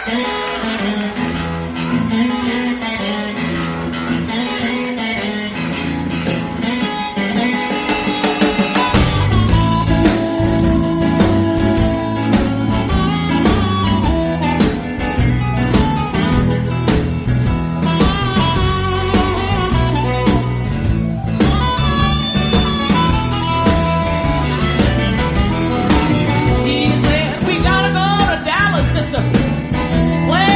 He said, we gotta go to Dallas just to play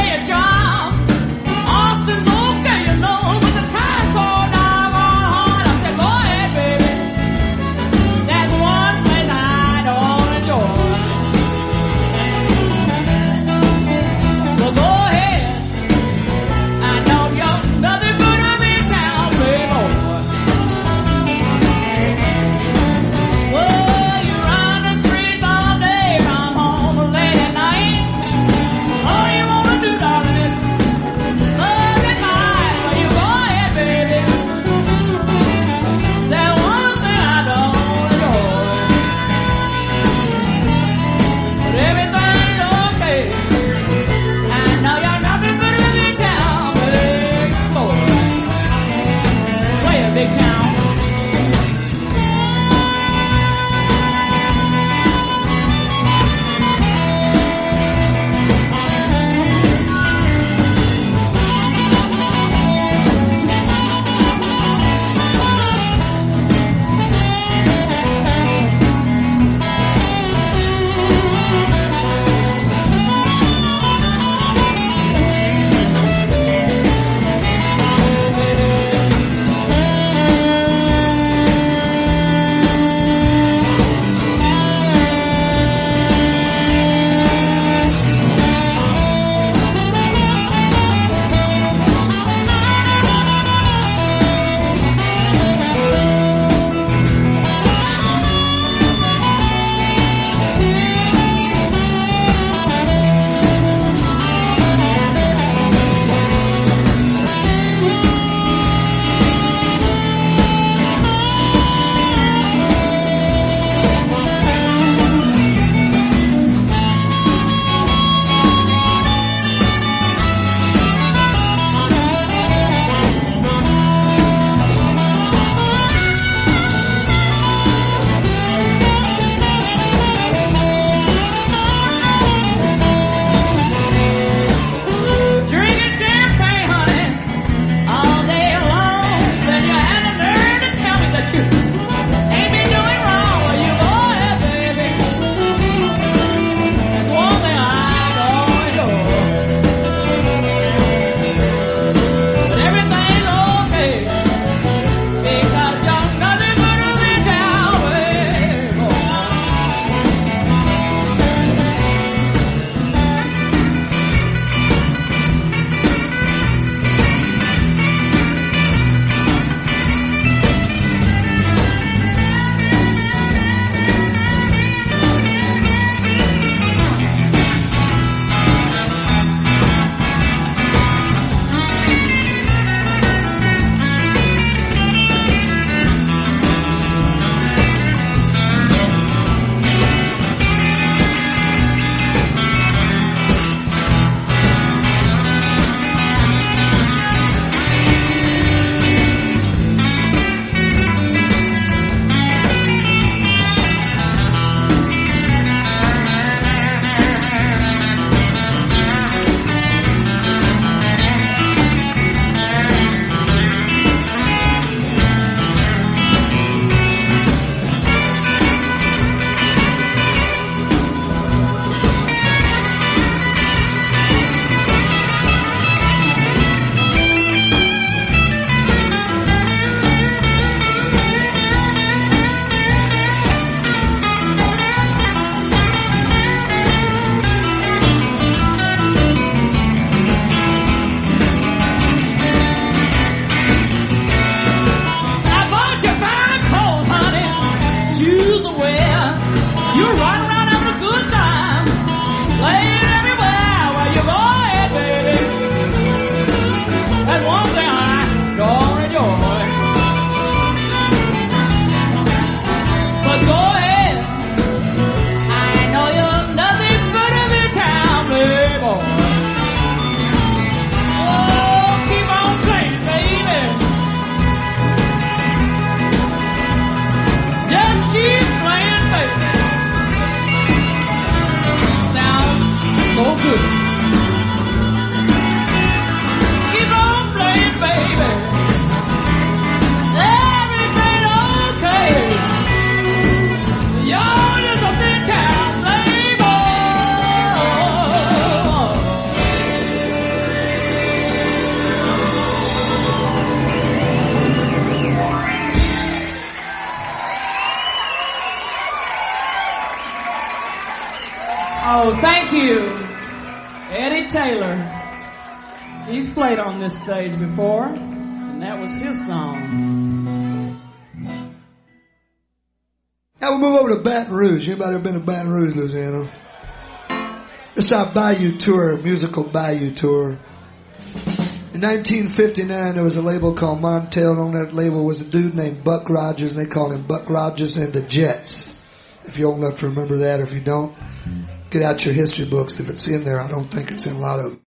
you, Eddie Taylor. He's played on this stage before, and that was his song. Now we'll move over to Baton Rouge. Anybody ever been to Baton Rouge, Louisiana? It's our Bayou Tour, musical Bayou Tour. In 1959, there was a label called Montel, and on that label was a dude named Buck Rogers, and they called him Buck Rogers and the Jets. If you're old enough to remember that, or if you don't, get out your history books. If it's in there, I don't think it's in a lot of them.